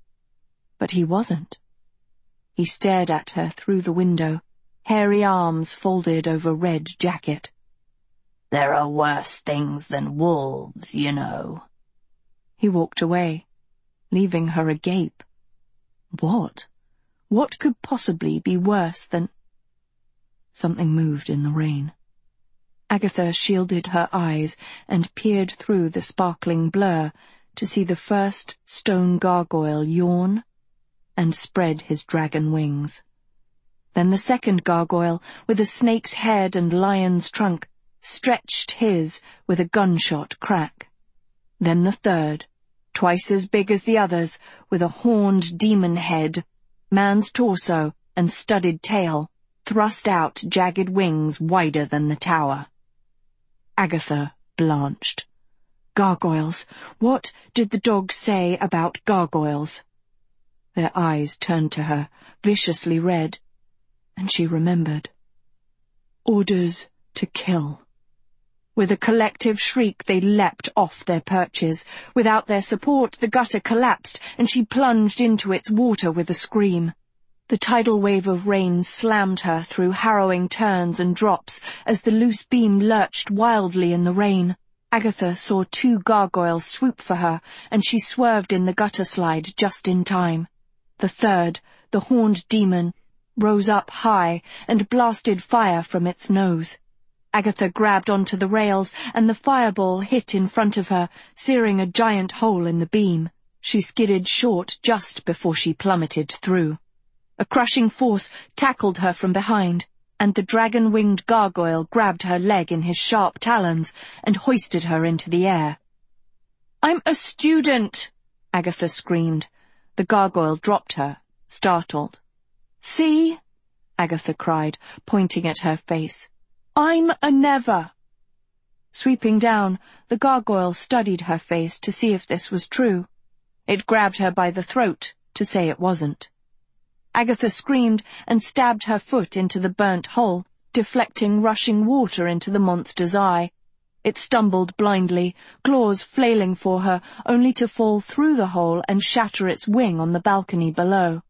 But he wasn't. He stared at her through the window, hairy arms folded over red jacket. "There are worse things than wolves, you know." He walked away, leaving her agape. What? What could possibly be worse than... Something moved in the rain. Agatha shielded her eyes and peered through the sparkling blur to see the first stone gargoyle yawn and spread his dragon wings. Then the second gargoyle, with a snake's head and lion's trunk, stretched his with a gunshot crack. Then the third, twice as big as the others, with a horned demon head, man's torso and studded tail, thrust out jagged wings wider than the tower. Agatha blanched. Gargoyles. What did the dog say about gargoyles? Their eyes turned to her, viciously red, and she remembered. Orders to kill. With a collective shriek they leapt off their perches. Without their support the gutter collapsed, and she plunged into its water with a scream. The tidal wave of rain slammed her through harrowing turns and drops as the loose beam lurched wildly in the rain. Agatha saw two gargoyles swoop for her, and she swerved in the gutter slide just in time. The third, the horned demon, rose up high and blasted fire from its nose. Agatha grabbed onto the rails, and the fireball hit in front of her, searing a giant hole in the beam. She skidded short just before she plummeted through. A crushing force tackled her from behind, and the dragon-winged gargoyle grabbed her leg in his sharp talons and hoisted her into the air. "I'm a student!" Agatha screamed. The gargoyle dropped her, startled. "See?" Agatha cried, pointing at her face. "I'm a never!" Sweeping down, the gargoyle studied her face to see if this was true. It grabbed her by the throat to say it wasn't. Agatha screamed and stabbed her foot into the burnt hole, deflecting rushing water into the monster's eye. It stumbled blindly, claws flailing for her, only to fall through the hole and shatter its wing on the balcony below.